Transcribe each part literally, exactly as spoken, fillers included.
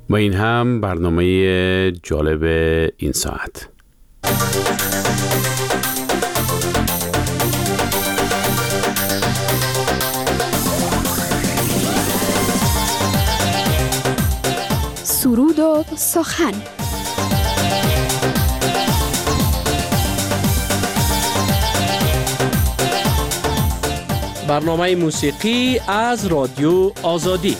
و این هم برنامه جالب این ساعت. سرود و سخن. برنامه موسیقی از رادیو آزادی.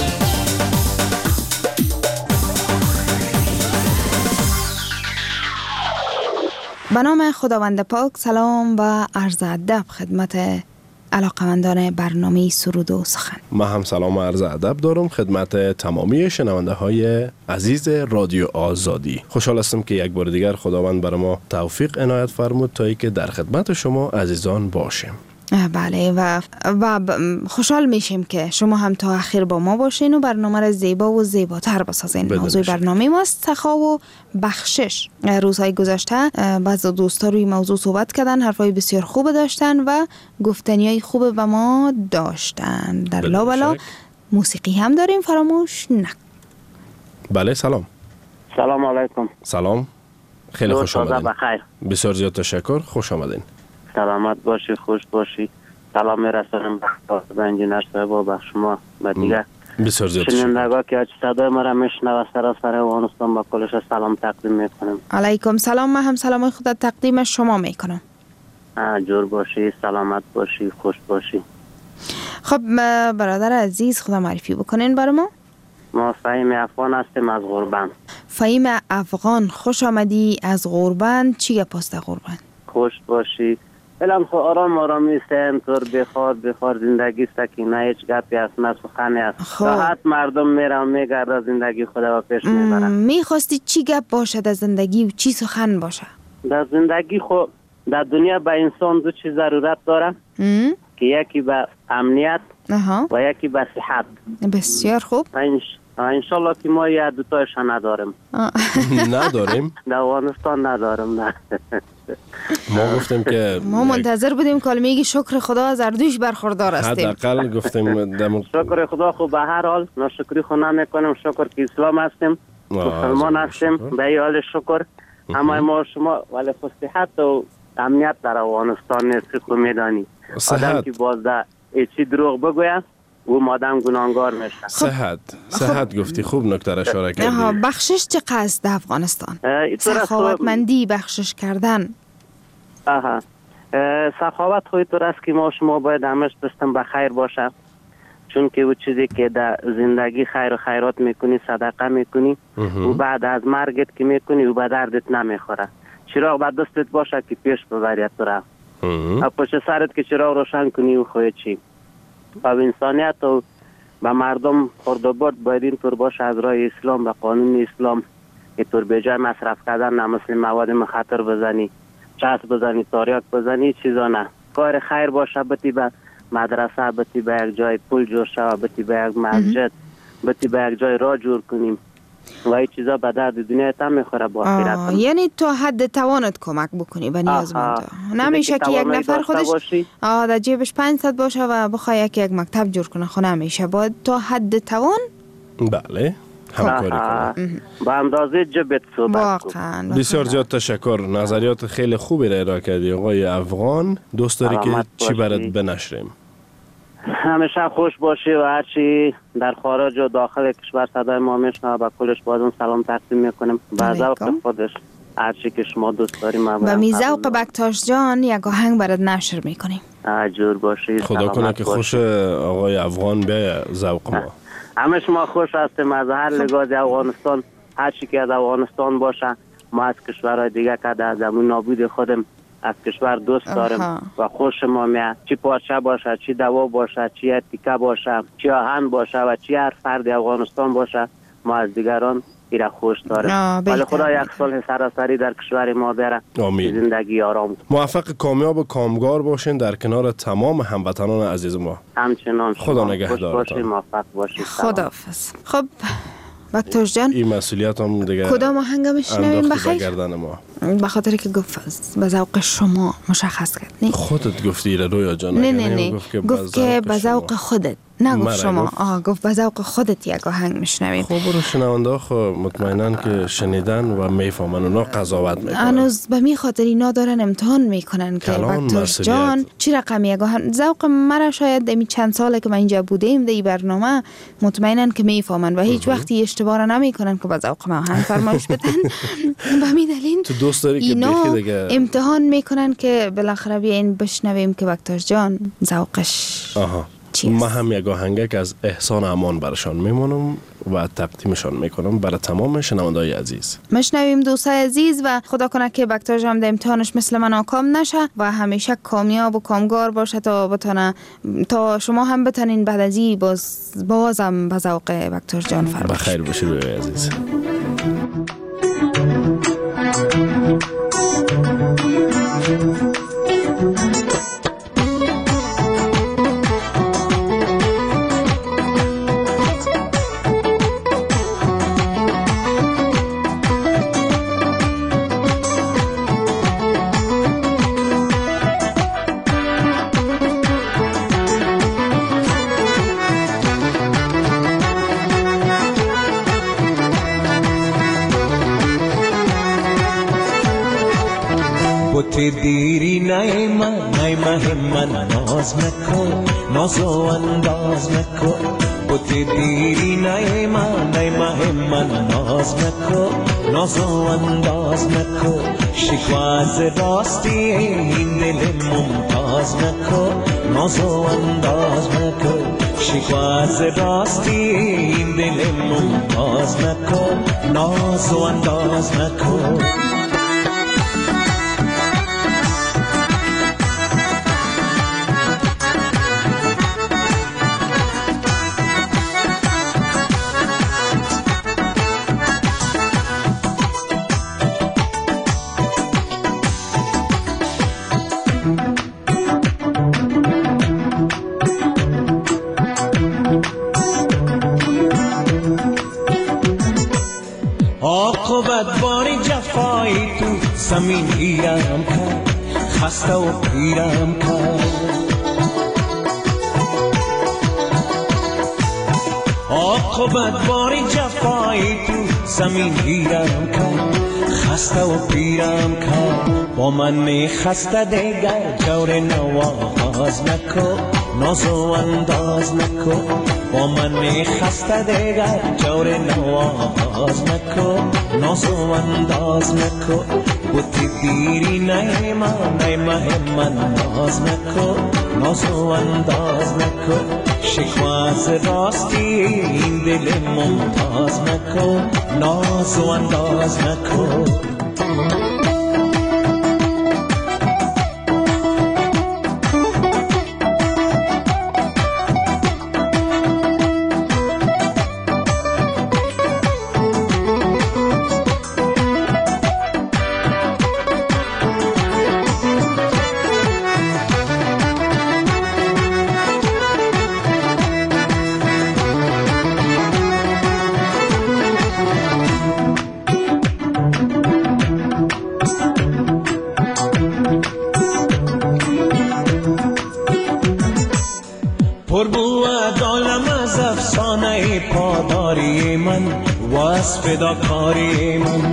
به نام خداوند پاک، سلام و عرض ادب خدمت علاقمندان برنامه سرود و سخن. ما هم سلام و عرض ادب دارم خدمت تمامی شنونده های عزیز رادیو آزادی. خوشحال هستم که یک بار دیگر خداوند برای ما توفیق عنایت فرمود تا اینکه در خدمت شما عزیزان باشیم. بله و و خوشحال میشیم که شما هم تا آخر با ما باشین و برنامه را زیبا و زیباتر بسازین. موضوع برنامه ماست سخا و بخشش. روزهای گذشته بعضی دوستا روی موضوع صحبت کردن، حرفای بسیار خوب داشتن و گفتنیای خوب به ما داشتن. در لابلا موسیقی هم داریم، فراموش نکن. بله سلام. سلام علیکم. سلام. خیلی خوش آمدین. بخیر. بسیار زیاد تشکر. خوش آمدین. سلامت باشی، خوش باشی. سلام میرسونم به انجینر صاحب و به شما و دیگه بسیار زیاد تشکر. شنوندگان که صدای ما را میشنوند سراسر افغانستان با کلش سلام تقدیم میکنم. علیکم سلام. من هم سلام خدا تقدیم شما میکنم. جور باشی، سلامت باشی، خوش باشی. خب برادر عزیز خدا معرفی بکنین برای ما. ما فهیم افغان هستیم از غربند. فهیم افغان، خوش آمدی از غربند. چی گپاست غربند؟ خوش باشی. الان خو آرام آرامی سه طور بخار بخار زندگی سکینه، هیچ گپی است نه سخنی است. راحت مردم میرن میگرده زندگی خدا و پیش میبرن. میخواستی چی گپ باشه در زندگی و چی سخن باشه؟ در زندگی خو در دنیا به انسان دو چیز ضرورت داره ام؟ که یکی به امنیت اها. و یکی به صحت. بسیار خوب. انشالله که ما یه دوتایش نداریم. نداریم؟ در افغانستان نداریم. نه ما گفتیم که ما منتظر بودیم کلمه‌ای شکر خدا از اردوش برخوردار هستیم. حداقل گفتیم دم... شکر خدا خو به هر حال ناشکری خو نمیکنیم. شکر که اسلام هستیم، مسلمان هستیم، به این حال شکر. اما ما شما ولی خو صحت و امنیت در افغانستان نیست. خو میدانی آدم که باز در ایچی دروغ بگوید او مادم گناهگار میشه. صحت صحت گفتی، خوب نکته را اشاره کردی. بخشش چه قصد در افغانستان؟ سخاوتمندی، بخشش کردن. آها سخاوت خوی طور است که ما شما باید همش دستم به خیر باشه، چون که او چیزی که در زندگی خیر و خیرات میکنی، صدقه میکنی و بعد از مرگت که میکنی و به دردت نمیخوره. چراغ به دستت باشه که پیش ببرید تو را و پشت سرت که چراغ روشن کنی و خوی چی و انسانیت و به مردم خورد و برد باید این طور باشه از راه اسلام و قانون اسلام که طور به جای مصرف کردن نمثل مواد مخاطر بزنی، چسب بزنی، تاریاک بزنی، چیزا نه. کار خیر باشه، بتی به مدرسه، بتی به یک جای پول جور شوه، بتی به یک مسجد، بتی به یک جای راه جور کنیم و این چیزا به درد دنیا هم میخوره با آخرت. یعنی تو حد توانت کمک بکنی به نیازمندا. نمیشه که یک نفر خودش آه در جیبش پانصد باشه و بخواد یک یک مکتب جور کنه. خو نمیشه، باید تو حد توان. بله همکاری کنه با اندازه جبت صحبت کن. بسیار زیاد تشکر. نظریات خیلی خوبی را ارائه کردی آقای افغان. دوست داری که چی برات بنشریم؟ همیشه خوش باشی و هرچی در خارج و داخل کشور صدای ما میشنوه با کلش بازم سلام تقدیم میکنیم. با ذوق خودش هرچی که شما دوست داریم و می ذوق بکتاش جان یک آهنگ برات نشر میکنیم. جور باشی. خدا کنه که خوش آقای افغان به ذوق ما. همه شما خوش هستیم از هر لحاظ افغانستان. هرچی که از افغانستان باشه ما از کشورهای دیگه که در زمین نابود خودم از کشور دوست داریم و خوش ما میاد. چی پارچه باشه، چی دوا باشه، چی تیکه باشه، چی آهن باشه و چی هر فرد افغانستان باشه ما از دیگران ایره خوش داریم. ولی خدا یک صلح سراسری در کشور ما بیاره. آمین. زندگی آرام. موفق، کامیاب و کامگار باشین در کنار تمام هموطنان عزیز ما. همچنان. خدا نگهدارتان. موفق باشید. خداحافظ. خب بکتاش جان این مسئولیت هم دیگه کدام آهنگ میشنویم بخیر؟ گردن ما. به خاطر که گفت به ذوق شما مشخص کرد. نه خودت گفتی رویا جان. نه نه نه گفت که به ذوق خودت نگفت شما، آه گفت به ذوق خودت یک آهنگ میشنویم. خب برو شنونده خب مطمئنن که شنیدن و میفهمن اونا قضاوت میکنن. هنوز به می خاطر اینا دارن امتحان میکنن که بکتاش جان چی رقم یک آهنگ. ذوق مرا شاید امی چند ساله که من اینجا بودیم در این برنامه مطمئنن که میفهمن و هیچ وقتی اشتباه را نمیکنن که به ذوق ما آهنگ فرمایش بدن. به می دلیل تو دوست داری که اینا دیگه امتحان میکنن که بالاخره بیاین بشنویم که بکتاش جان ذوقش آها. ما هم یک آهنگک از احسان امان برشان میمونم و تقدیمشان میکنم برای تمام شنونده‌های عزیز. مشنویم دوستای عزیز و خدا کنه که بکتاش هم در امتحانش مثل من ناکام نشه و همیشه کامیاب و کامگار باشه تا بتونه تا شما هم بتونین بعد از این باز بازم به ذوق بکتاش جان فرمایش. بخیر باشید عزیز. بوتی دیری نیما نیما همن ناز مکن نازو انداز مکن بوتی دیری نیما نیما همن ناز مکن نازو انداز مکن شکواز راستی این دل ممتاز مکن نازو انداز مکن شکواز راستی این دل ممتاز مکن نازو انداز مکن. عاقبت باری جفایی تو زمین گیرم کرد خسته و پیرم کرد عاقبت باری جفایی تو زمین گیرم کرد خسته و پیرم کرد با من خسته دیگر جور نواز نکن نازو انداز نکن با من خسته دیگر جور نواز نکن نازو انداز نکن بوتی دیری نیما نیما همن ناز نکن نازو انداز نکن شکواز راستی این دل ممتاز نکن نازو انداز نکن. پاداری من واسه فداکاری من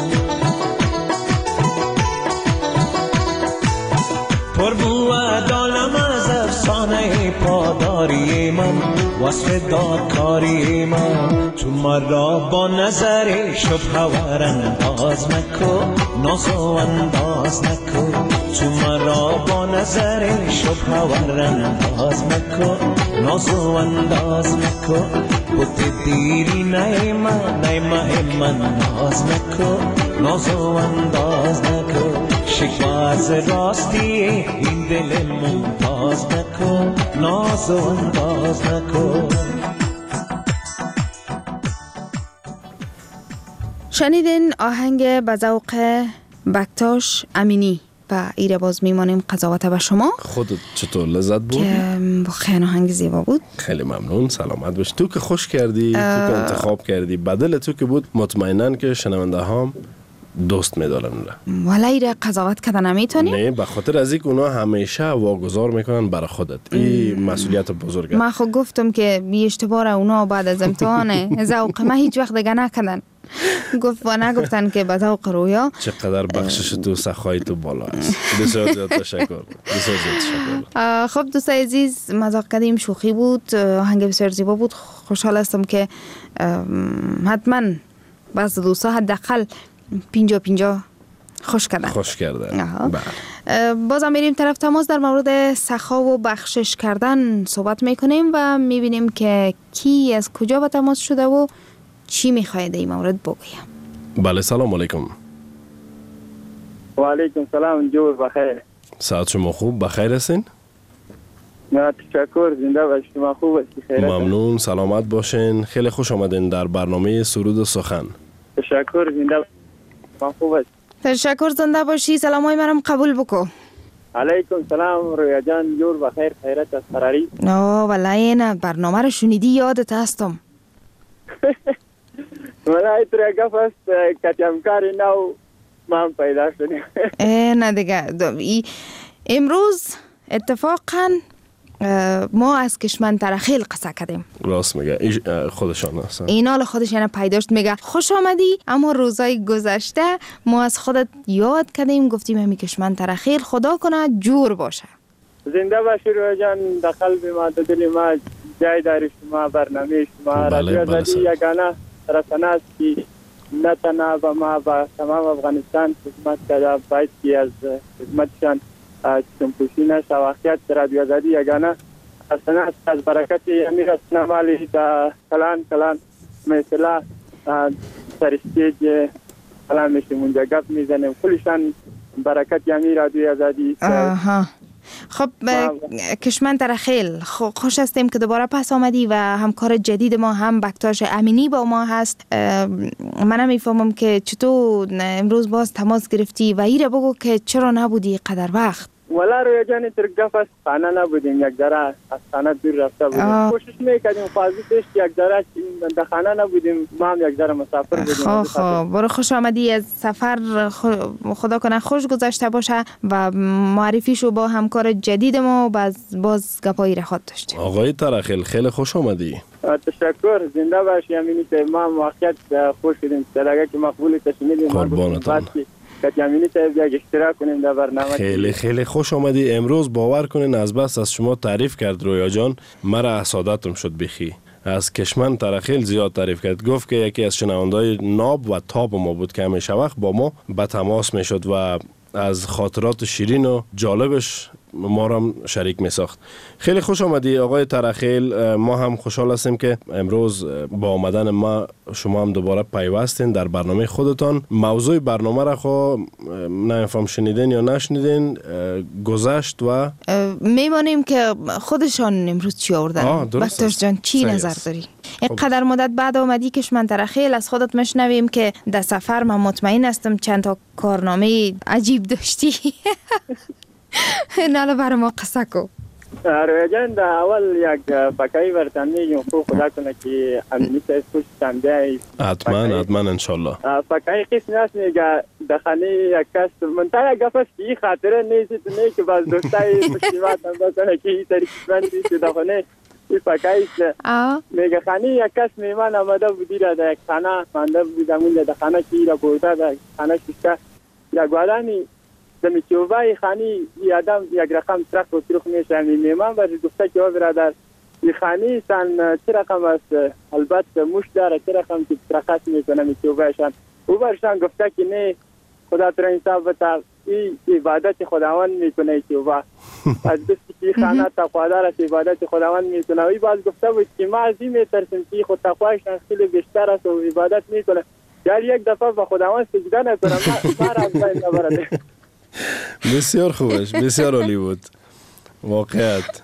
پر بود عالم از افسانه پاداری من واسه فداکاری من تو مرا با نظر شبه ور انداز نکن نازو انداز نکن تو مرا با نظر شبه ور انداز نکن نازو انداز نکن بوتی دیری نیما نیما همن ناز نکن نازو انداز نکن شکواز راستی این دل ممتاز نکن نازو انداز نکن. شنیدین آهنگ به ذوق بکتاش امینی و ایره باز میمانیم قضاوت به شما. خودت چطور لذت بود؟ که خیلی آهنگ زیبا بود. خیلی ممنون، سلامت باش. تو که خوش کردی، تو که انتخاب کردی، بدل تو که بود مطمئنن که شنونده هم دوست میدارن. ولی ایره قضاوت کردن نمیتونی؟ نه، به خاطر از اینکه اونا همیشه واگذار میکنن برای خودت. این مسئولیت بزرگه. من خود گفتم که بی اشتباه اونا بعد از امتحانه ذوق ما هیچ وقت دیگه نکردن. گفت و نگفتن که به ذوق رویا. چقدر بخشش تو سخای تو بالا است. بسیار زیاد تشکر. بسیار زیاد تشکر. خب دوستای عزیز، مذاق کردیم، شوخی بود، آهنگ بسیار زیبا بود. خوشحال هستم که حتما بعض دوستا حداقل پینجا پینجا خوش کردن. خوش کردن. بازم میریم طرف تماس، در مورد سخا و بخشش کردن صحبت میکنیم و میبینیم که کی از کجا به تماس شده و چی میخواید در این مورد بگویم. بله، سلام علیکم. و علیکم سلام، جور بخیر. ساعت شما خوب؟ بخیر هستین؟ نه تشکر، زنده باشید. شما خوب هستید؟ خیرت. ممنون، سلامت باشین. خیلی خوش آمدین در برنامه سرود و سخن. تشکر، زنده باشید. شما خوب هستید؟ تشکر، زنده باشی. سلامای منم قبول بکو. علیکم سلام رویا جان، جور بخیر. خیرت از فراری. نه ولی نه برنامه رو شنیدی یادت هستم. من ایت را گفت است کتیمکاری نو من پیدا شدیم. نه دیگه امروز اتفاقا ما از کشمن ترخیل قصه کردیم. راست میگه، خودشان هستن. اینا خودشان پیداشت. میگه خوش آمدی، اما روزای گذشته ما از خودت یاد کردیم، گفتیم همی کشمن ترخیل خدا کنه جور باشه. زنده باشی رویا جان، در قلب ما، در دل ما جای داری شما، برنامه شما. رادیو آزادی یگانه رسانه است که نه تنها به ما، به تمام افغانستان خدمت کرده. باید که از خدمتشان چشمپوشی نشه. واقعیت رادیو آزادی یگانه رسانه است. از برکت امیر رسانه مالی در کلان کلان مثلا سر استیج کلان میشیم، اونجا گپ میزنیم. کلشان برکت امیر رادیو آزادی. آها. خب کشمن ترخیل، خوش هستیم که دوباره پس آمدی و همکار جدید ما هم بکتاش امینی با ما هست. منم میفهمم که چطور امروز باز تماس گرفتی و ایره بگو که چرا نبودی قدر وقت. ولا روی جانی تر گفت است خانه نبودیم، یک ذره از خانه دور رفته بودیم. کوشش میکردیم فازیتش یک ذره در خانه نبودیم، ما هم یک ذره مسافر بودیم. خب خب برو خوش آمدی از سفر، خدا کنه خوش گذشته باشه و معرفیشو با همکار جدید ما باز باز گپایی رخواد داشتیم. آقای ترخیل خیلی خوش آمدی. تشکر، زنده باشی. امینی که ما واقعیت خوش شدیم صداقه که مقبول تشنیدیم. قربانتان. کتیامینی تا یک اشتراک کنیم در برنامه. خیلی خیلی خوش آمدی. امروز باور کنین از بس از شما تعریف کرد رویا جان، مرا حسادتم شد بخی. از کشمن ترخیل زیاد تعریف کرد. گفت که یکی از شنوندای ناب و تاب ما بود که همیشه وقت با ما به تماس می شد و از خاطرات شیرین و جالبش ما را شریک می ساخت. خیلی خوش آمدی آقای ترخیل. ما هم خوشحال هستیم که امروز با آمدن ما شما هم دوباره پیوستین در برنامه خودتان. موضوع برنامه را خو نمیفهم شنیدین یا نشنیدین، گذشت و میمانیم که خودشان امروز چی آوردن. بکتاش جان چی نظر داری؟ اینقدر مدت بعد آمدی کشمن ترخیل، از خودت مشنویم که در سفر من مطمئن هستم چند تا کارنامه عجیب داشتی. نالا برای ما قصه کو. رویا جان در اول یک فکایی برتن میگیم خوب خدا کنه که امینی تا اسکوش تنده. حتما حتما انشالله. فکایی قسم هست میگه دخانی یک کس منطقه یک گفت که این خاطره نیزید نه که باز دوستای پشتیمات هم بکنه که این طریق من بیشت دخانه این فکایی است. میگه خانی یک کس میمان آمده بودی را در یک خانه مانده بودم اونجا در خانه که را برده در خانه ششته یک وادانی دمی چوبای خانی ای آدم یک رقم ترخ و ترخ میشه. میمان برش گفته که برادر این خانی سن چه رقم است؟ البته مش داره چه رقم که ترخت میکنه می چوبایشان. او برشان گفته که نه خدا تر انصاف بتا این عبادت خداوند میکنه چوبا. از دستی که خانه تقوادار است عبادت خداوند میکنه. ای باز گفته بود که ما از این میترسیم که خود تقوایشان خیلی بیشتر است و عبادت میکنه. یعنی یک دفعه به خداوند سجده نکنم ما را از بین نبرده. بسیار خوبش، بسیار عالی بود واقعیت.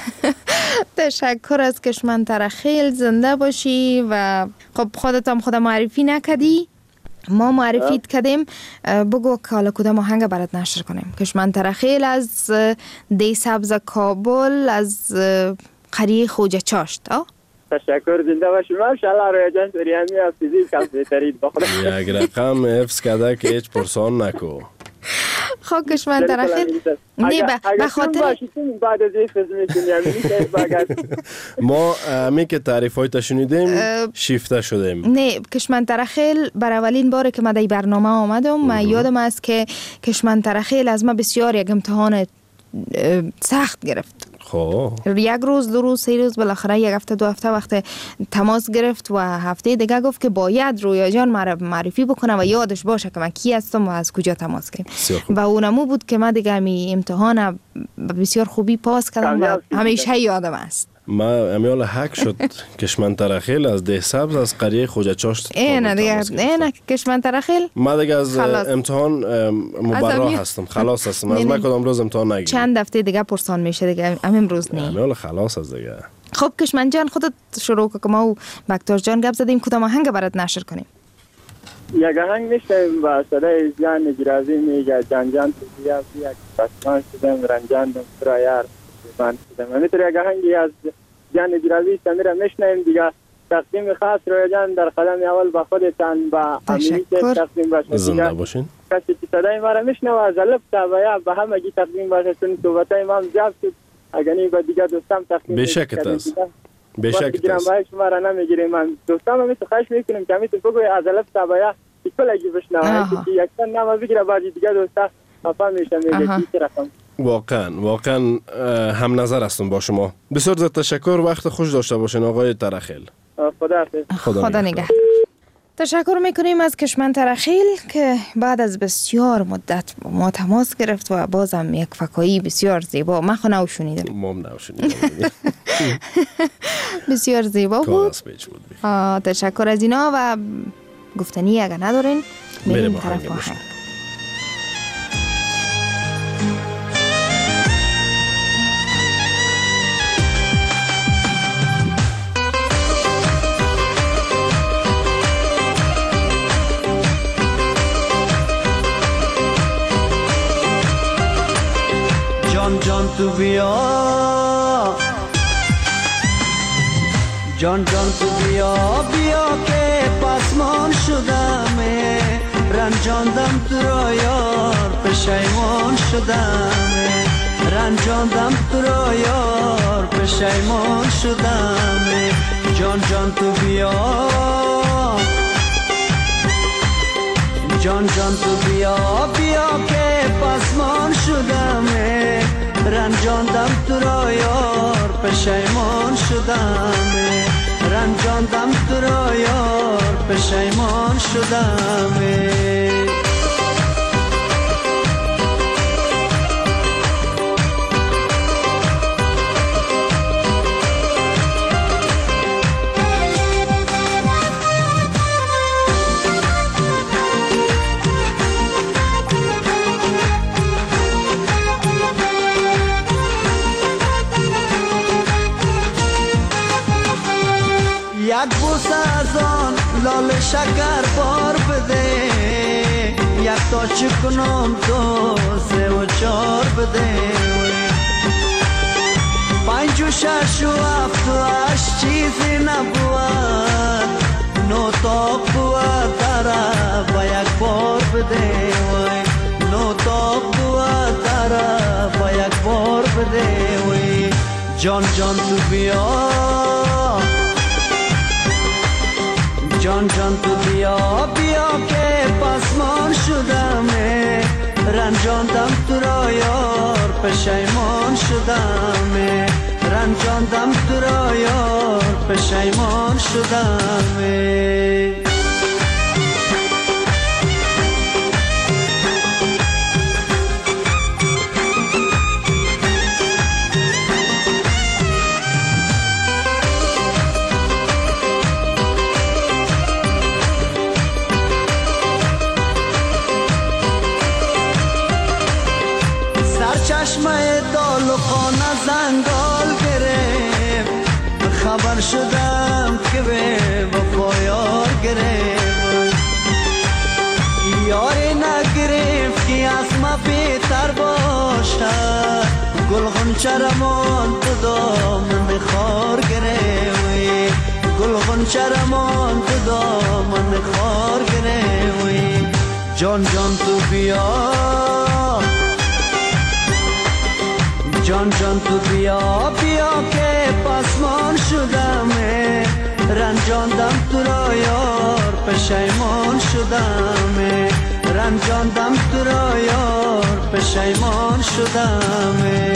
تشکر از کشمن ترخیل، زنده باشی و خب خودت هم خود معرفی نکدی، ما معرفیت کردیم. بگو که حالا کدام آهنگ برات نشر کنیم. کشمن ترخیل از دی سبز کابل از قریه خوجه چاشت. تشکر، زنده باشی. ماشاءالله رویا جان سریعمی حفظی کم بهترید بخدا. یک رقم حفظ کرده که هیچ پرسان نکو. خب کشمن ترخیل نه به خاطر بعد از حفظ میتونیم ما می که تعریف های تشنیدیم شیفته شدیم. نه کشمن ترخیل بر اولین باره که من در برنامه آمدم من یادم است که کشمن ترخیل از من بسیار یک امتحان سخت گرفت. خب یک روز دو روز سه روز بالاخره یک هفته دو هفته وقت تماس گرفت و هفته دیگه گفت که باید رویا جان معرفی بکنه و یادش باشه که من کی هستم و از کجا تماس گرفتم و اونمو بود که من دیگه می امتحان بسیار خوبی پاس کردم و همیشه یادم است. ما امیال حق شد کشمن ترخیل از ده سبز از قریه خوجه چاشت. اینه دیگه اینه کشمن ترخیل. ما دیگه از امتحان مبرا هستم، خلاص هستم، از ما کدام روز امتحان نگیرم. چند هفته دیگه پرسان میشه دیگه، امروز نه. امیال خلاص از دیگه. خب کشمن جان خودت شروع که ما و بکتور جان گپ زدیم کدام آهنگ برات نشر کنیم؟ یک آهنگ میشنویم با صدای جان نجرازی میگه جان جان تو بیا بیا پسمان شدم رنجاندم تو را یار من شدم. همینطور یک آهنگی از جان نجرازی سمیره میشنویم دیگه. تقدیم خاص رویا جان در قدم اول با خودتان با امینی که تقدیم باشه. زنده باشین. کسی که صدای ما را میشنوه از الف تا بیا به همگی تقدیم باشه چون صحبتای ما هم زیاد شد. اگه با دیگه دوستام تقدیم بشکت است. بشکت است. باید شما را نمیگیریم. من دوستام همیشه خواهش میکنیم که همیشه بگوی از الف تا بیا کلگی بشنوه که یکتن نما بگیره بعد دیگه دوستا خفا میشه میگه کی رقم. واقعا واقعا هم نظر هستم با شما. بسیار زیاد تشکر، وقت خوش داشته باشین آقای ترخیل. خدا حافظ. خدا نگهدار. تشکر میکنیم از کشمن ترخیل که بعد از بسیار مدت ما تماس گرفت و بازم یک فکایی بسیار زیبا من خونه شنیدم. ما هم نشنیدیم. بسیار زیبا بود. تشکر از اینا و گفتنی اگر ندارین میریم طرف آهنگ. جان جان تو بیا جان جان تو بیا بیا که پسمان شدم رنجاندم تو را یار پشیمان شدم رنجاندم تو را یار پشیمان شدم جان جان تو بیا جان جان تو بیا بیا که پسمان شدم رنجاندم تو را یار پشیمان شدم رنجاندم تو را یار پشیمان شدم یک بوسه از آن لال شکر بار بده یک تا چکنم دو سه و چار بده پنج و شش و هفت و هشت چیزی نبود نو تاق بود داره با یک بار بده نو تاق بود داره با یک بار بده جان جان تو بیا جان جان تو بیا بیا که پسمان شدم رنجاندم تو را یار پشیمان شدم رنجاندم تو را یار پشیمان شدم چشمه دال و خانه زنگال گرفت خبر شدم که به وفا یار گرفت یاری نگرفت که از ما بهتر باشد گل غنچه رمان تو دامن خار گرفت گلغن شرمان تو دامن خار گروی جان جان تو بیا جان جان تو بیا بیا که پسمان شدمه رنجاندم تو را یار پشیمان شدمه رنجاندم تو را یار پشیمان شدمه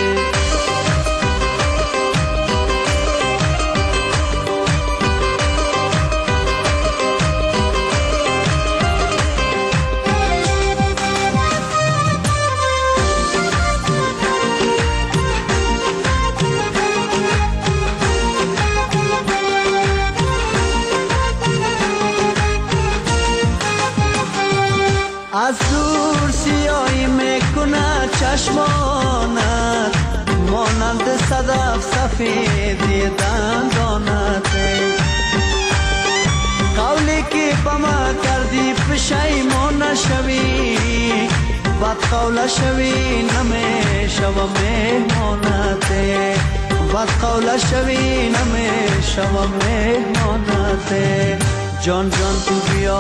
از دور سیاهی میکنه چشمانت مانند صدف سفیدی دندانت قولی که با ما کردی پشیمان نشوی بد قول شوی نمیشوم مهمانت بد قول شوی نمیشوم مهمانت جان جان تو بیا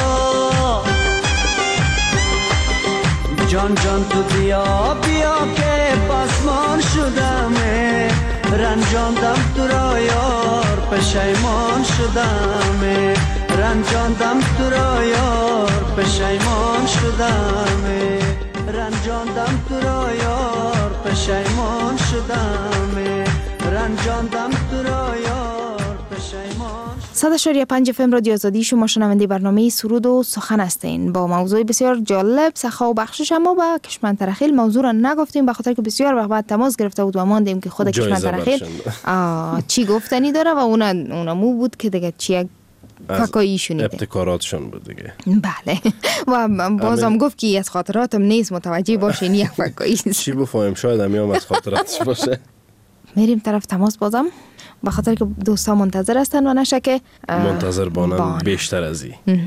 جان جان تو بیا بیا که پسمان شدمه رنجاندم تو را یار پشیمان شدمه رنجاندم تو را یار پشیمان شدمه رنجاندم تو را یار پشیمان شدمه رنجاندم تو را یار پشیمان صد و شش و پنج اف ام رادیو آزادی، شما شنونده برنامه سرود و سخن هستین با موضوع بسیار جالب سخا و بخشش. اما با کشمن ترخیل موضوع را نگفتیم به خاطر که بسیار وقت بعد تماس گرفته بود و ماندیم که خود کشمن ترخیل چی گفتنی داره و اون اونمو بود که دیگه چی فکایی شونیده ابتکاراتشون بود دیگه. بله و بازم گفت که از خاطراتم نیست متوجه باشین یک فکایی چی بفهمیم شاید همیام از خاطراتش باشه. میریم طرف تماس بازم به خاطر که دوستا منتظر هستن و نشه که منتظر بانن بان. بیشتر از این.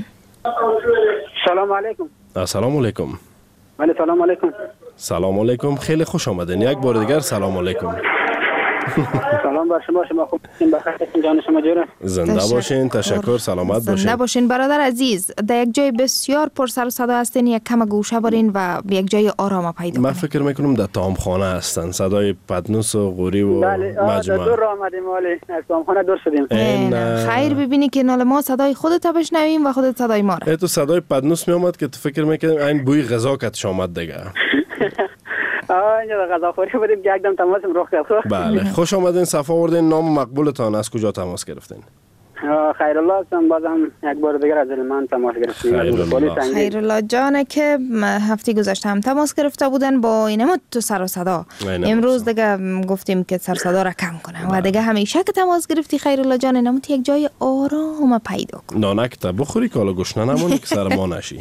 سلام علیکم. سلام علیکم. ولی سلام علیکم. سلام علیکم، خیلی خوش آمدین. یک بار دیگر سلام علیکم. سلام بر شما، شما خوب هستین؟ بخیر هستین؟ جان شما جوره؟ زنده باشین، تشکر، سلامت باشین. زنده باشین برادر عزیز. در یک جای بسیار پر سر و صدا هستین، یک کم گوشه برین و یک جای آرام پیدا کنین. من فکر میکنم در طعامخانه هستن، صدای پدنوس و قوری و مجمع. بله، دور آمدیم ولی از طعامخانه دور شدیم. خیر ببینی که نال ما صدای خودت بشنویم و خودت صدای ما را. تو صدای پدنوس می اومد که تو فکر میکنی این بوی غذا کتش آمد دیگه. آه اینجا غذاخوری بودیم که یکدم تماسم رخ کرد. بله، خوش آمدین، صفا آوردین. نام مقبولتان از کجا تماس گرفتین؟ خیرالله هستم، بازم یک بار دیگر از من تماس گرفتیم. خیرالله جانه که هفته گذشته هم تماس گرفته بودن با اینم تو سر و صدا. امروز دیگه گفتیم که سر صدا را کم کنه و دیگه همیشه که تماس گرفتی خیرالله جان اینم یک جای آرام پیدا کن. نانک تا بخوری که حالا گشنه نمونی که سر ما نشی.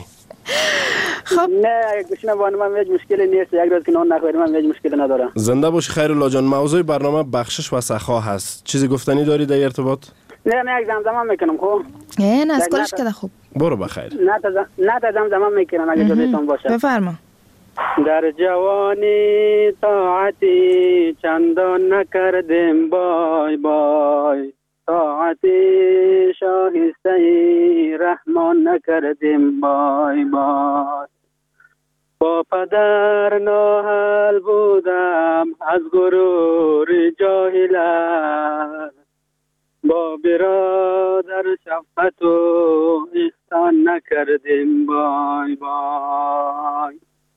خب نه گوشنه بان من هیچ مشکلی نیست، یک روز که نان نخوریم من هیچ مشکلی ندارم. زنده باشی خیرالله جان. موضوع برنامه بخشش و سخا هست. چیزی گفتنی داری در ارتباط؟ نه من یک زمزمه میکنم. خب نه از کلش که خوب برو بخیر. نه تا نه تا زمزمه میکنم اگه جوریتون باشه. بفرما. در جوانی طاعتی چندان نکردیم بای بای، طاعتی شایسته رحمان نکردیم بای بای. با پدر ناهل بودم از غرور جاهلت، با برادر شفقت و احسان نکردیم بای بای.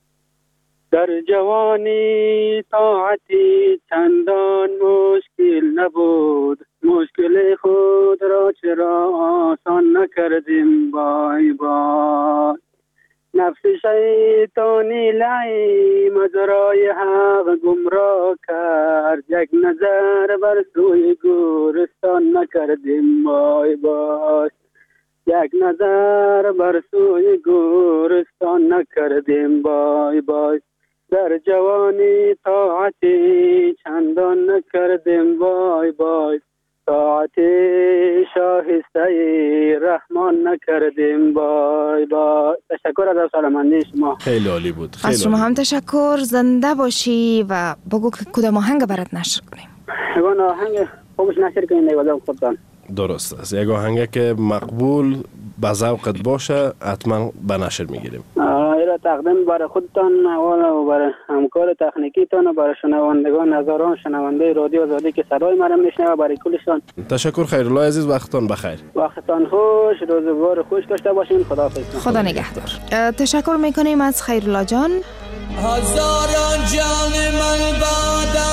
در جوانی طاعتی چندان مشکل نبود، مشکل خود را چرا آسان نکردیم بای بای. نفس شیطانی لعی مجرای حق گمراه کرد، یک نظر بر سوی گورستان نکردیم بای بای. یک نظر بر سوی گورستان نکردیم بای بای. در جوانی طاعتی چندان نکردیم بای بای، طاعتی شایسته رحمان نکردیم بای بای. تشکر از سلامتی شما، خیلی عالی بود. خیلی از شما هم تشکر. زنده باشی و بگو که کدام آهنگ برات نشر کنیم. اون آهنگ خوبش نشر کنیم دیگه خودتان. درست است. یک آهنگ که مقبول به ذوقت باشه حتما به نشر میگیریم. ایرا تقدیم برای خودتان و برای همکار تکنیکیتان و برای شنوندگان هزاران شنونده رادیو آزادی که صدای مرا میشنوه، برای کلشان تشکر. خیرالله عزیز، وقتتان بخیر. وقتتان خوش، روزگار خوش داشته باشین. خداحافظ. خدا نگهدار. تشکر میکنیم از خیرالله جان. هزاران جان من بادا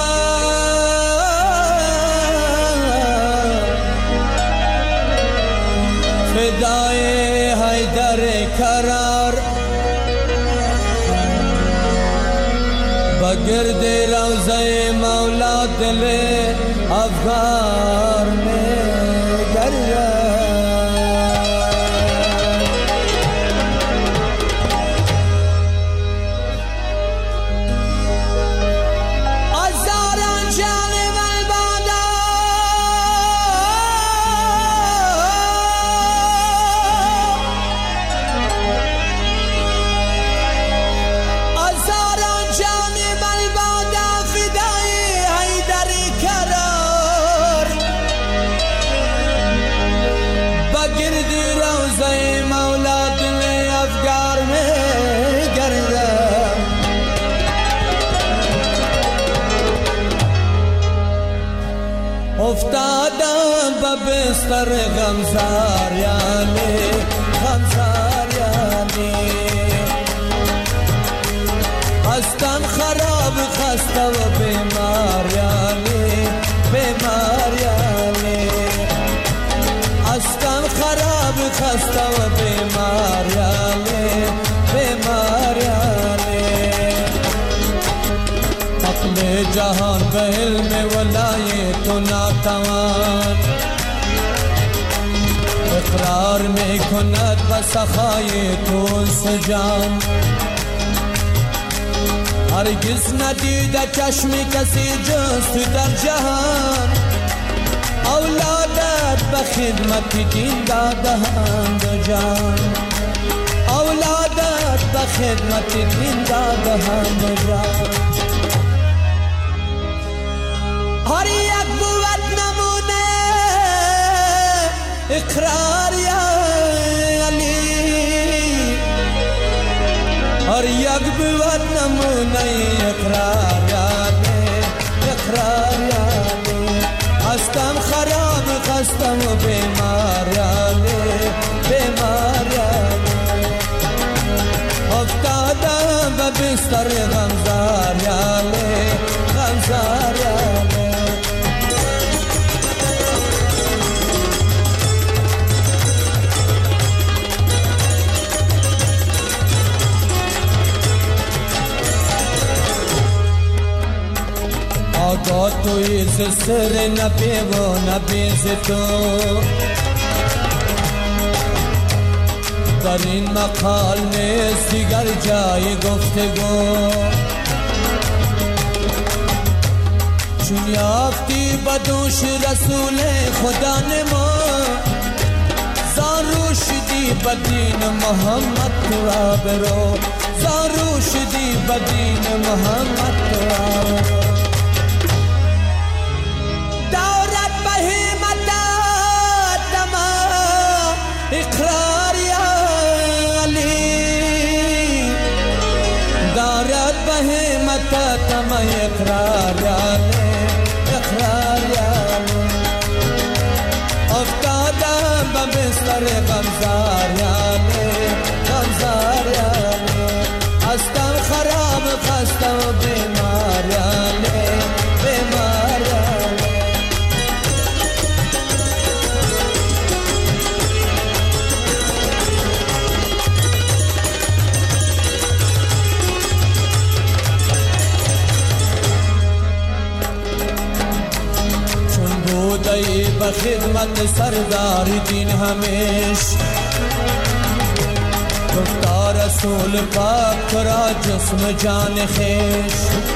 فدای حیدر کرار بگرد روزه مولا دل افغان میں گرد افتادم به بستر غمزار یعنی غمزار یعنی هستم خراب خسته و بیمار یعنی بیمار یعنی هستم خراب خسته و بیمار یعنی بیمار یعنی عقل جهان به علم ولایت و ناتوان اقرار می کند به سخای تو سجان هرگز ندیده چشم کسی جز در جهان اولادت به خدمت دین دادهاند جان اولادت به خدمت دین دادهاند جان هر یک بود نمونه اقرار یا علی هر یک بود نمونه اقرار یا علی اقرار یا علی هستم خراب خستم و بیمار یا علی بیمار یا علی افتادم به بستر غمزار یا علی غمزار یا علی آگاه توی ز سر نبی و نبی ز تو در این مقال نیست دیگر جای گفتگو چون یافتی بدوش رسول خدا نما زارو شدی بدین محمد تو آبرو زارو شدی بدین محمد تو آبرو اقرار یا علی دارد بهمت تم اقرار یا علی اقرار یا علی افتادم به بستر غمزار یا علی غمزار یا علی هستم خراب خسته و بیمار یا علی بیمار یا علی بودی به خدمت سردار دین همیش گفتا رسول پاک کرا جسم جان خیش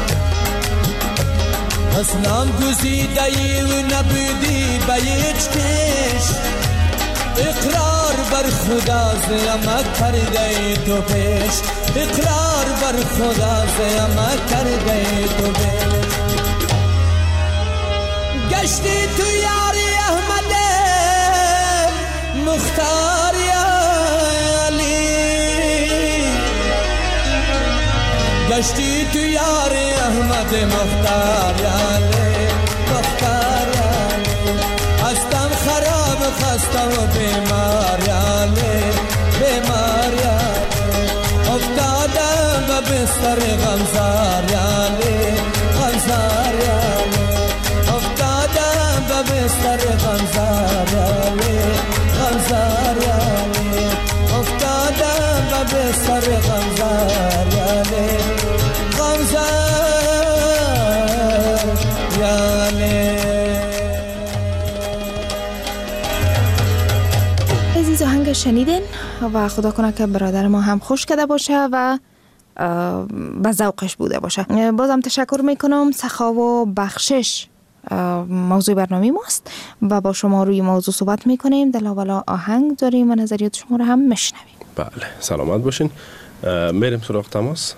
اسلام گزیدی و نبودی به هیچ کش اقرار بر خدا زیما کرده تو پیش اقرار بر خدا زیما کرده تو پیش گشتی تو یاری احمده گشتی تو یار احمد مختار یاله مختار یاله هستم خراب خستم و بیمار یاله بیمار یاله افتادم به بستر غمزار یاله غمزار یاله افتادم به بستر غمزار یاله غمزار یاله افتادم به بستر غمزار یاله غمزار یاله. عزیز آهنگ شنیدین و خدا کنه که برادر ما هم خوش کرده باشه و به ذوقش بوده باشه. بازم تشکر میکنم. سخا و بخشش موضوع برنامه ماست و با شما روی موضوع صحبت میکنیم. دلاولا آهنگ داریم و نظریات شما رو هم میشنویم. بله سلامت باشین. میریم سراغ تماس.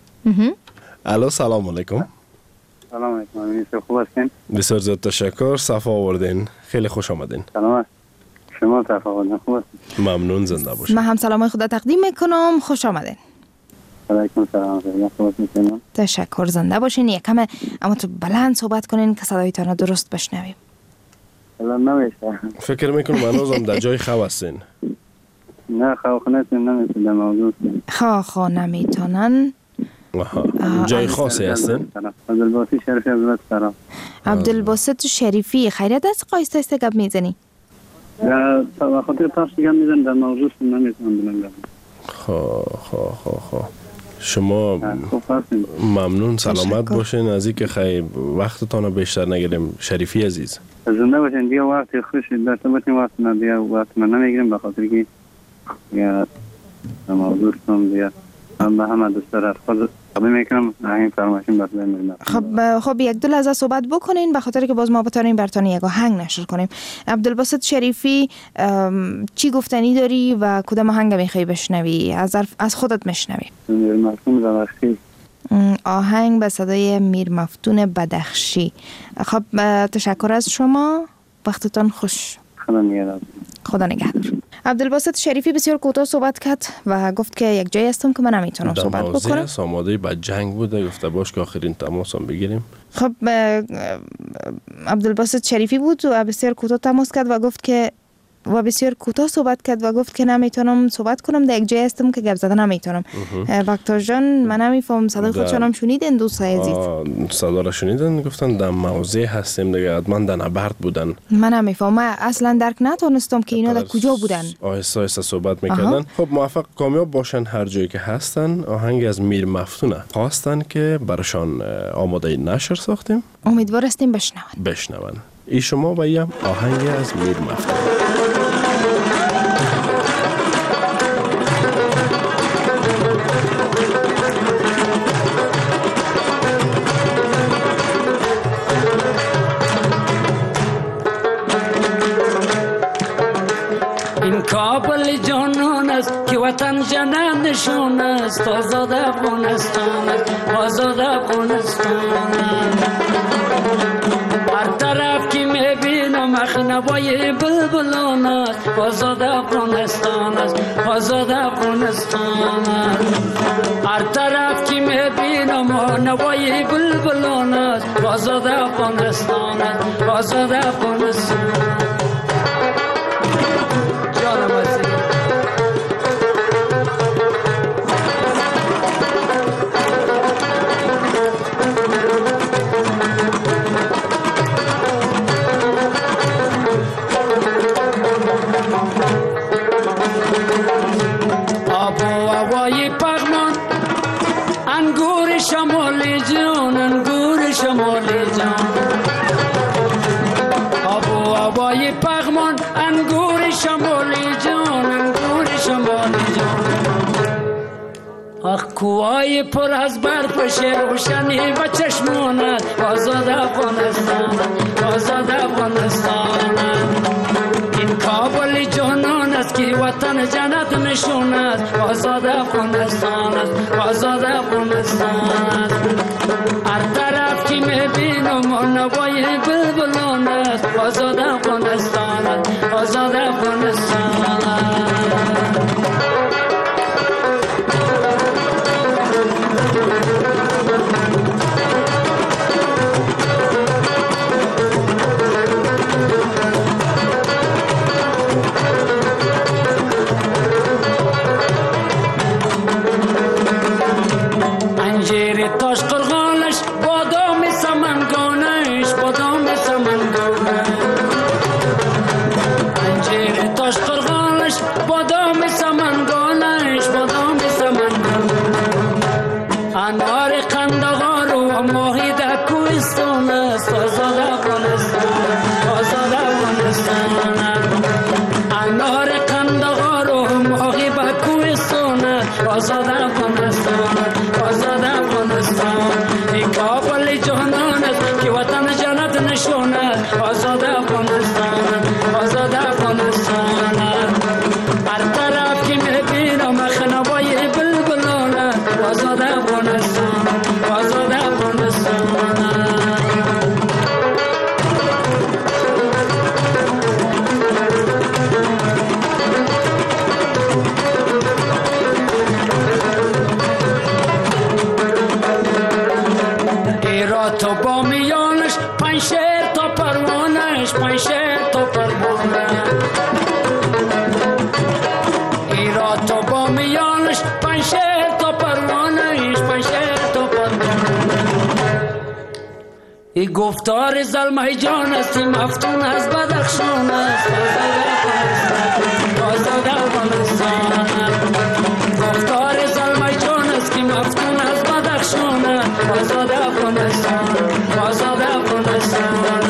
الو سلام علیکم. سلام علیکم. خوب هستین؟ بسیار زیاد تشکر. صفا آوردین. خیلی خوش آمدین. سلام. شما صفا آوردین. خوب هستین؟ ممنون. زنده باشین. من هم سلام خدا تقدیم میکنم. خوش آمدین. علیکم سلام. خوب هستین؟ تشکر. زنده باشین. یکم اما تو بلند صحبت کنین که صدایتان رو درست بشنویم. الان نمیشه. فکر میکنم هنوزم در جای خواب هستین. نه خواب نمیتونن نمیتونن موضوع. خواه خواه نمیتونن. جای خاصی هستن؟ عبدالباسط شریفی از ولایت سرام. عبدالباسط شریفی خیریت است؟ قایست است گپ میزنی؟ نه به خاطر تاش گپ میزنم در موضوع نمیتونم بلنگم. خواه خواه خواه خواه شما ممنون. سلامت باشین. از اینکه خیلی وقتتان رو بیشتر نگیریم شریفی عزیز. زنده باشین. دیگه وقت خوشی داشته باشین. وقت نه دیگه وقت من نمیگیریم به خاطر که یا موضوع سم دیگه من به همه دوست دارم خود قبول میکنم. این فرمایشون بس بمیرم. خب خب یک دو لحظه صحبت بکنین به خاطر که باز ما بتونیم براتون یک آهنگ نشر کنیم. عبدالباسط شریفی چی گفتنی داری و کدام آهنگ میخوای بشنوی؟ از از خودت میشنوی. میر مفتون بدخشی. آهنگ به صدای میر مفتون بدخشی. خب تشکر از شما. وقتتان خوش. خدا نگهدار. خدا نگهدار. عبدالباسط شریفی بسیار کوتاه صحبت کرد و گفت که یک جایی هستم که من نمیتونم صحبت بکنم. آماده با جنگ بوده. گفته باش که آخرین تماس هم بگیریم. خب عبدالباسط شریفی بود و بسیار کوتاه تماس کرد و گفت که و بسیار کوتاه صحبت کرد و گفت که نمیتونم صحبت کنم. در یک جای هستم که گپ زدن نمیتونم. وقتا جان من نمیفهم صدای خودشان هم شنیدین دوستای عزیز؟ صدا را شنیدن. گفتن در موضع هستیم دیگه. حتما در نبرد بودن. من نمیفهم. من اصلا درک نتونستم که اینا در کجا بودن. آهسته آهسته صحبت میکردن. خب موفق کامیاب باشن هر جایی که هستن. آهنگ از میر مفتونه خواستن که براشان آماده نشر ساختیم. امیدوار هستیم بشنون. بشنون. ای شما و یم آهنگ از میر مفتون. این کابل جانان است که وطن جنان نشون است. آزاد افغانستان است. آزاد افغانستان است. هر طرف که میبینم مخنوای بلبلان است. آزاد افغانستان است. آزاد افغانستان است. هر طرف که میبینم نوای بلبلان است. آزاد افغانستان است. آزاد افغانستان جانم است. آب و هوای پغمان انگور شمالی جان. انگور شمالی جان. آب و هوای پغمان انگور شمالی جان. انگور شمالی جان. آخ کوهای پر از برف روشنی و چشمانت. آزاد افغانستان. آزاد افغانستان. این کابل جانان است که وطن جنت نشون است. آزاد افغانستان است. آزاد افغانستان است. هر طرف که میبینم نوای بلبلان است. آزاد افغانستان است. آزاد افغانستان است. این گفتار زلمه جان است مفتون از بدخشان است آزاد افغانستان گفتار زلمه جان است که مفتون از بدخشان است آزاد افغانستان آزاد افغانستان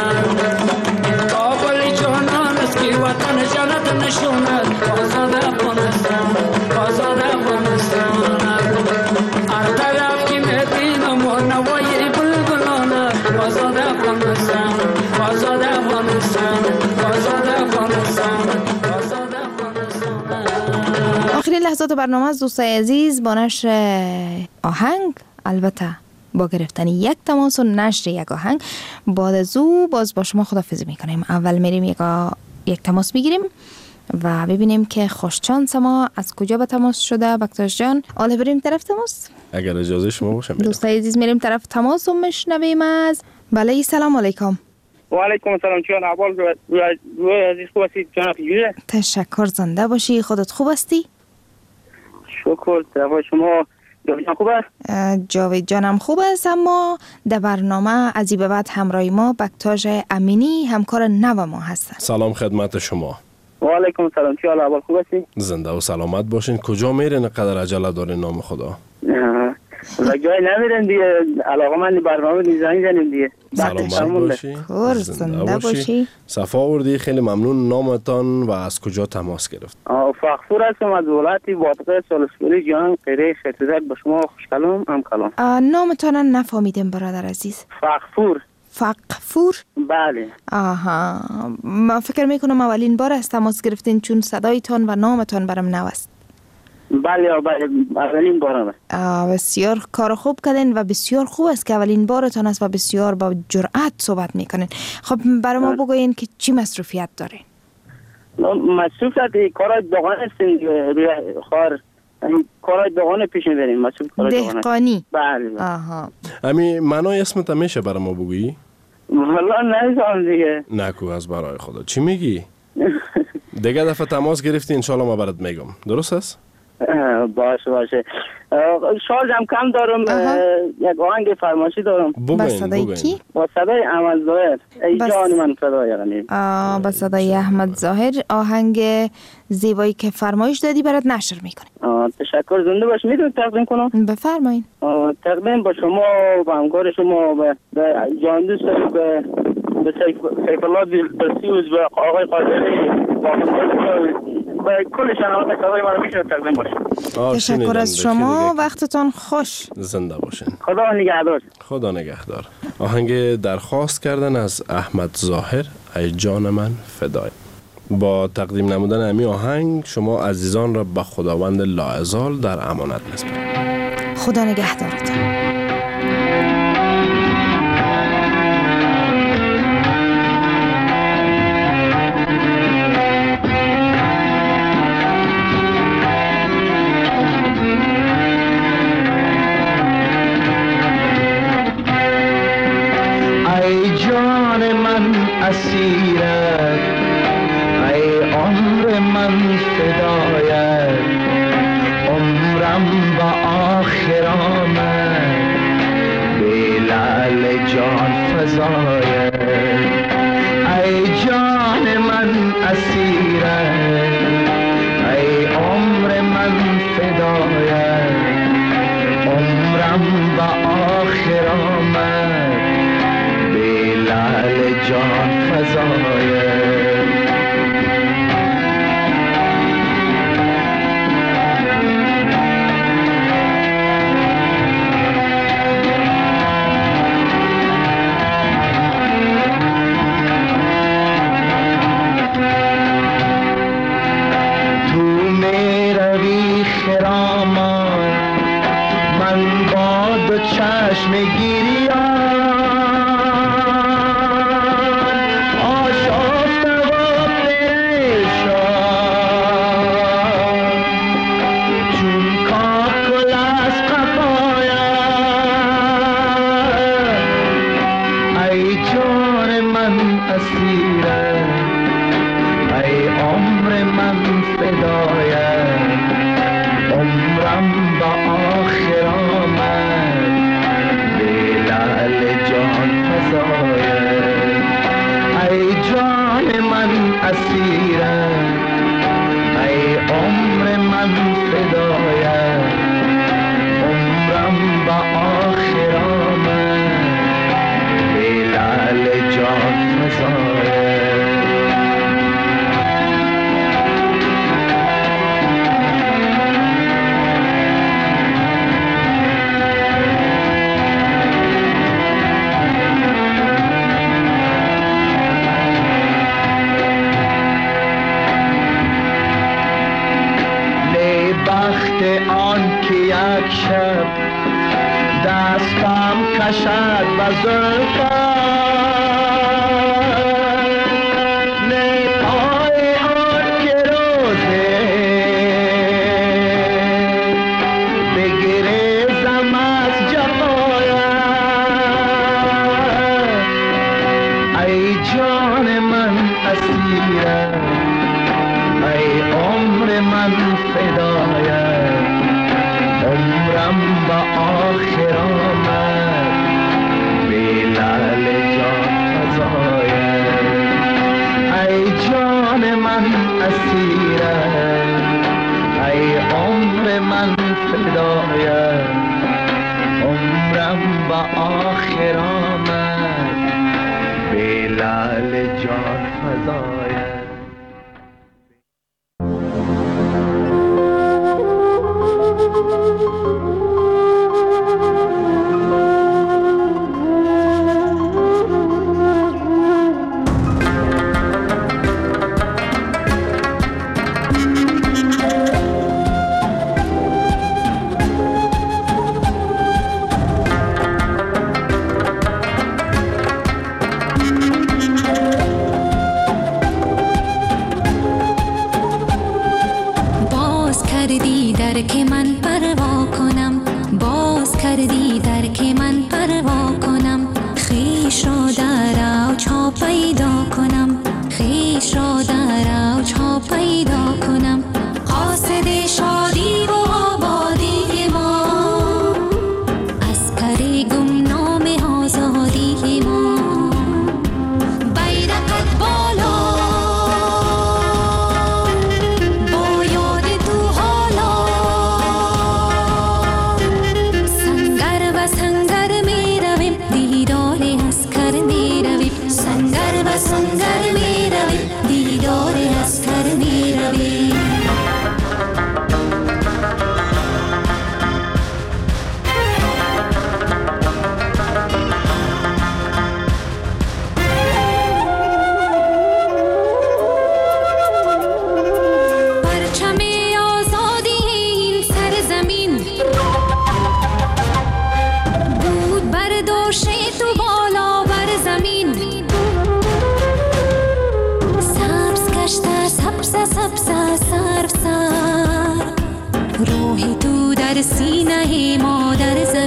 کابل جانان است که وطن جنت نشون است آزاد افغانستان آزاد افغانستان هر طرف که میبینم و نوای بلبلان آزاد افغانستان آزاد افغانستان آزاد افغانستان آزاد افغانستان. آخرین لحظات برنامه از دوستای عزیز با نشر آهنگ، البته با گرفتن یک تماس و نشر یک آهنگ. بعد از او باز با شما خداحافظی میکنیم. اول میریم یک, آ... یک تماس بگیریم و ببینیم که خوشچانس ما از کجا به تماس شده. بکتاش جان حالا بریم طرف تماس اگر اجازه شما باشه. دوستای عزیز میریم طرف تماس و میشنویم از بله. سلام علیکم. و علیکم السلام. چون احوال روی عزیز خوب هستید جناب جوجه؟ تشکر، زنده باشی. خودت خوب هستی؟ شکر. طرف شما جاوید خوب است؟ جاوید جانم خوب است، اما در برنامه از این به بعد همراه ما بکتاژ امینی همکار نو ما هست. سلام خدمت شما. و علیکم السلام. چی حال احوال خوب هستی؟ زنده و سلامت باشین. کجا میرین قدر عجله دارین نام خدا؟ و جای نمیرن دیگه، علاقه من برنامه دیزاین زنیم دیگه. سلامت باشی. زنده باشی. صفا آوردی، خیلی ممنون. نامتان و از کجا تماس گرفت؟ فخفور هستم از ولایت بادغه سالسپوری جان قیره خیرتزک. با شما خوش کلام هم کلام. نامتان نفهمیدم برادر عزیز. فخفور. فخفور؟ بله. آها، من فکر میکنم اولین بار است تماس گرفتین، چون صدایتان و نامتان برام نو است. بله بله اولین بارم است. بسیار کار خوب کردین و بسیار خوب است که اولین بارتان است و بسیار با جرأت صحبت میکنین. خب برای ما بگوین که چی مصروفیت دارین؟ مصروفیت کار دهقان هستیم روی خار، کار دهقان پیش میبریم. مصروف کار دهقانی. بله. آها. امی معنای اسمت میشه برای ما بگویی؟ والله نمیدونم دیگه. نکو از برای خدا. چی میگی؟ دیگه دفعه تماس گرفتی انشالله ما برات میگم. درست است؟ باشه باشه. شارژم کم دارم. یک آهنگ فرمایشی دارم. با صدای کی؟ با صدای احمد ظاهر. ای جان من فدای غنی. آه با صدای احمد ظاهر آهنگ زیبایی که فرمایش دادی برات نشر میکنیم. تشکر. زنده باش. میتونید تقدیم کنم؟ بفرمایید. تقدیم با شما و همکار شما و جان دوست به به سیف الله دلسوز و آقای قادری و کل شنوندگان صدای ما رو میشه تقدیم باشه. تشکر از شما. وقتتان خوش. زنده باشین. خدا نگهدار. خدا نگهدار. آهنگ درخواست کردن از احمد ظاهر، ای جان من فدای. با تقدیم نمودن امی آهنگ شما عزیزان را به خداوند لاازال در امانت می‌سپارم. خدا نگهدارتان. اسیرت ای عمر من فدایت، عمرم با آخر آمد به لعل جان فزایت. ای جان من اسیرت ای عمر من فدایت، عمرم با آخر آمد به لعل جان فزایت. تو میروی خرامان، من با دو چشم گریان آخر آمد به لعل جان فزاید. باشد و زلفت نیپای آن که روزه بگریزم از جفایت ای جان من اسیرم ای عمر من فدایت عمرم با آخر آمد بی لعل جان فزایت ای جان من اسیرم ای عمر من فدایت عمرم با آخر آمد بی لعل جان فزایت. روح تو در سینه مادر زمین